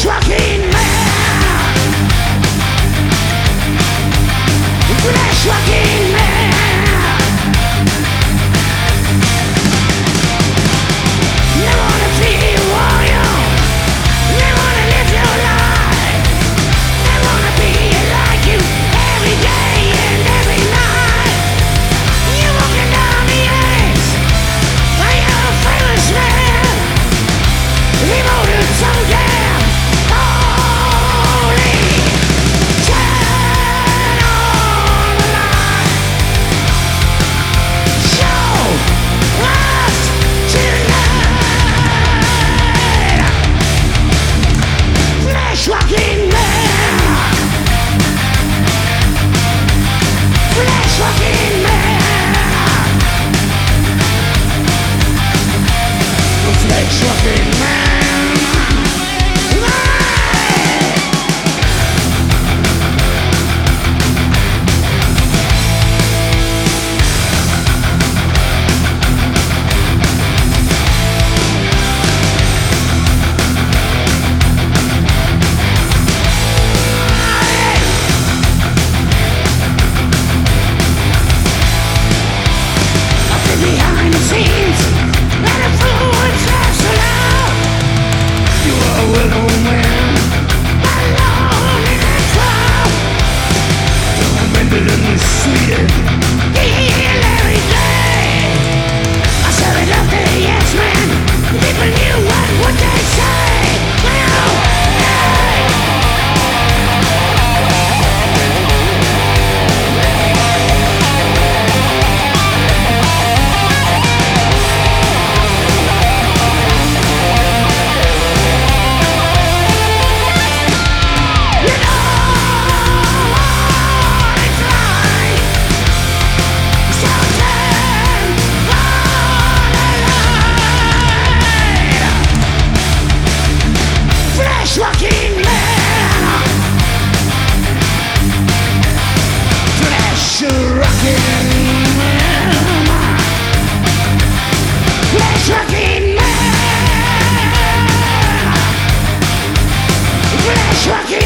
rocking man, flesh rocking man. They wanna be a warrior, they wanna live your life, they wanna be like you every day and every night. You walking down the edge, like you're a famous man, devoted so damn holy. Turn on the light, show us tonight. Flesh rocking man, flesh rocking man, flesh rocking man. Behind the scenes, and influence laughs aloud. You are a willow man, alone in a crowd. Tormented and mistreated, every day. I started up the yes man. People knew what would they say. Now, flesh rocking man, flesh rocking man, flesh rocking man, flesh rocking.